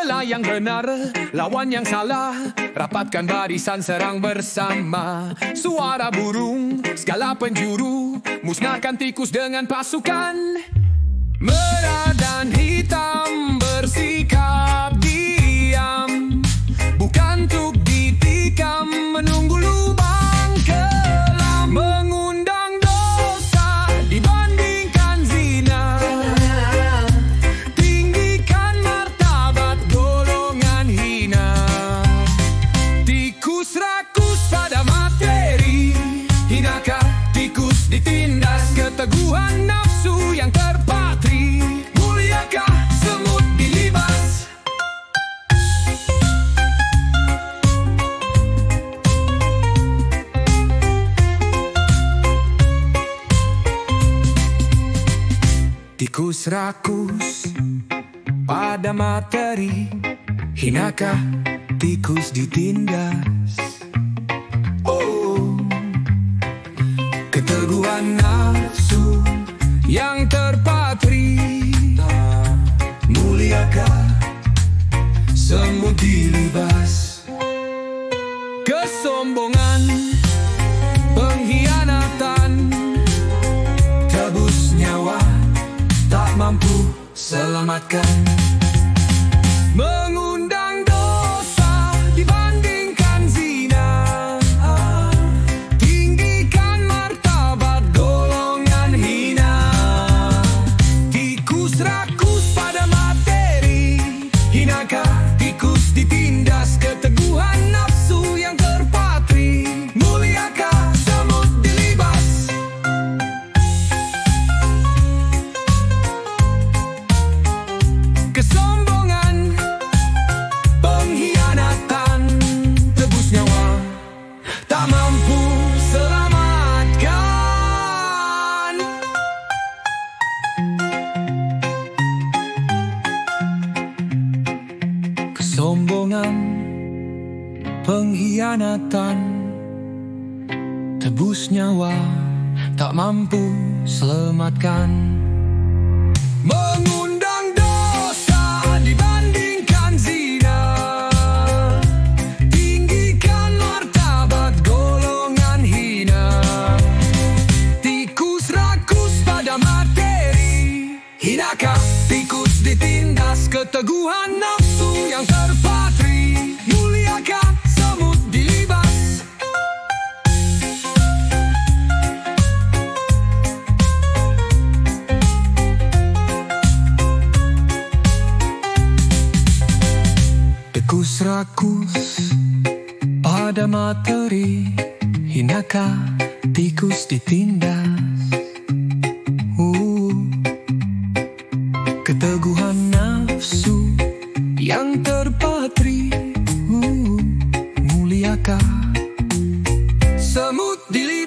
Belah yang benar, lawan yang salah, rapatkan barisan serang bersama. Suara burung, segala penjuru, musnahkan tikus dengan pasukan. Merah dan hitam bersikap diam, bukan untuk ditikam, menunggu lubang kelam. Mengundang dosa dibandingkan zina, tinggikan martabat golongan hina. Tikus rakus pada materi, hinakah tikus ditindas? Keteguhan nafsu yang terpatri, muliakah semut dilibas? Tikus rakus pada materi, hinakah tikus ditindas? Oh, keteguhan nafsu yang terpatri, muliakah semut dilibas? Kesombongan, pengkhianatan, tebus nyawa, tak mampu selamatkan. Mengundang dosa dibandingkan zina, tinggikan martabat golongan hina. Tikus rakus pada materi, hinakah tikus ditindas? Keteguhan nafsu yang terpatri, muliakah semut dilibas? Kesombongan, pengkhianatan, tebus nyawa, tak mampu selamatkan. Kesombongan, pengkhianatan, tebus nyawa, tak mampu selamatkan. Mengundang dosa dibandingkan zina, tinggikan martabat golongan hina. Tikus rakus pada materi, hinakah tikus ditindas? Keteguhan nafsu yang terpatri, muliakah semut dilibas? Tikus rakus pada materi, hinakah tikus ditindas? Keteguhan nafsu yang terpatri, muliakah semut dilibas?